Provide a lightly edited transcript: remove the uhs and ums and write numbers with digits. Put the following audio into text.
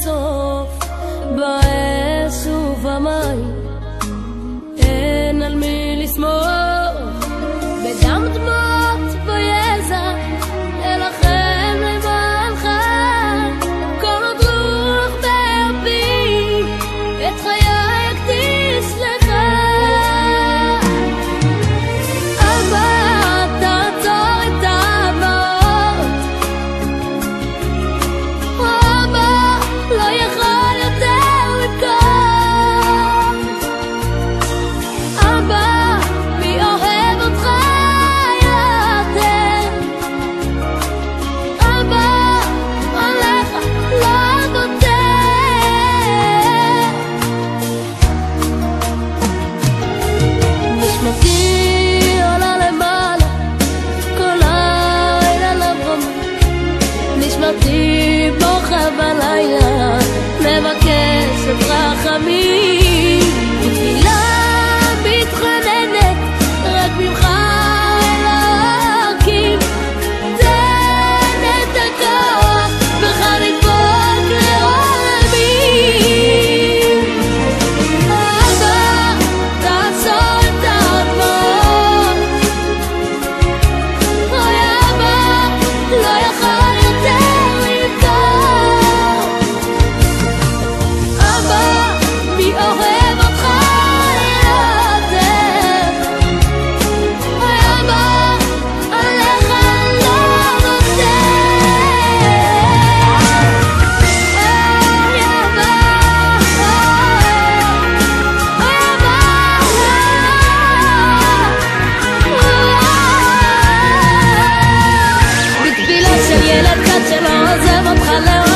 סוף באש ובמים, אין על מי לסמוך, בדם דמעות ביזע אלחם למענך, כל עוד רוח באפי את חיי אקדיש לך. אבא, תעצור את הדמעות, אבא לא יכול יותר לבכות, אבא מי אוהב אותך יותר, אבא עליך לא בוטח. נשמתי עולה למעלה כל לילה לבמה, נשמתי בוכה בלילה מבקשת רחמים, ותפילה מתחננת רק ממך אלוקים, תן את הכוח בך לדבוק לעולמים. אבא, תעצור את הדמעות, אוי אבא לא יכול יותר לבכות, אבא מי אוהב אותך יותר, אוי אבא עליך לא בוטח. אוי אבא, בתפילה של ילד קט שלא עוזב אותך לעולם,